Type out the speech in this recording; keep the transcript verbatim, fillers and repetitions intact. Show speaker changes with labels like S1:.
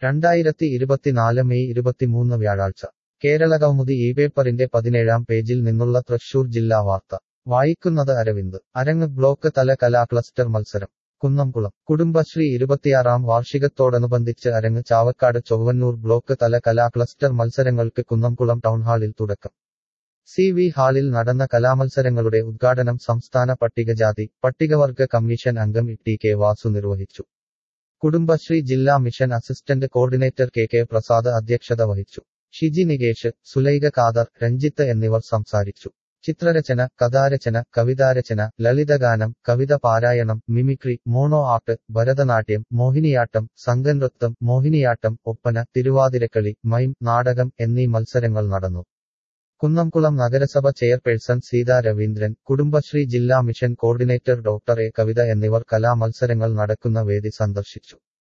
S1: രണ്ടായിരത്തി ഇരുപത്തിനാല് മെയ് ഇരുപത്തിമൂന്ന് വ്യാഴാഴ്ച കേരളകൗമുദി ഈ പേപ്പറിന്റെ പതിനേഴാം പേജിൽ നിന്നുള്ള തൃശൂർ ജില്ലാ വാർത്ത വായിക്കുന്നത് അരവിന്ദ് അരങ്ങ് ബ്ലോക്ക് തല കലാ ക്ലസ്റ്റർ മത്സരം കുന്നംകുളം കുടുംബശ്രീ ഇരുപത്തിയാറാം വാർഷികത്തോടനുബന്ധിച്ച് അരങ്ങ് ചാവക്കാട് ചൊവ്വന്നൂർ ബ്ലോക്ക് തല കലാ ക്ലസ്റ്റർ മത്സരങ്ങൾക്ക് കുന്നംകുളം ടൗൺഹാളിൽ തുടക്കം സി വി ഹാളിൽ നടന്ന കലാമത്സരങ്ങളുടെ ഉദ്ഘാടനം സംസ്ഥാന പട്ടികജാതി പട്ടികവർഗ കമ്മീഷൻ അംഗം ടി കെ വാസു നിർവഹിച്ചു. കുടുംബശ്രീ ജില്ലാ mission assistant coordinator K K Prasad അധ്യക്ഷത വഹിച്ചു. ഷിജി നികേഷ്, സുലൈഖ ഖാദർ, രഞ്ജിത്ത് എന്നിവർ സംസാരിച്ചു. ചിത്രരചന, കഥാരചന, കവിതാരചന, ലളിതഗാനം, കവിത പാരായണം, mimicry, mono art, Bharatanatyam, Mohiniyattam, സംഘനൃത്തം, മോഹിനിയാട്ടം, ഒപ്പന, തിരുവാതിരക്കളി, മൈം, നാടകം എന്നീ മത്സരങ്ങൾ നടന്നു. കുന്നംകുളം നഗരസഭ ചെയർപേഴ്സൺ സീതാ രവീന്ദ്രൻ, കുടുംബശ്രീ ജില്ലാ mission coordinator doctor A Kavitha എന്നിവർ കലാമത്സരങ്ങൾ നടക്കുന്ന വേദി സന്ദർശിച്ചു.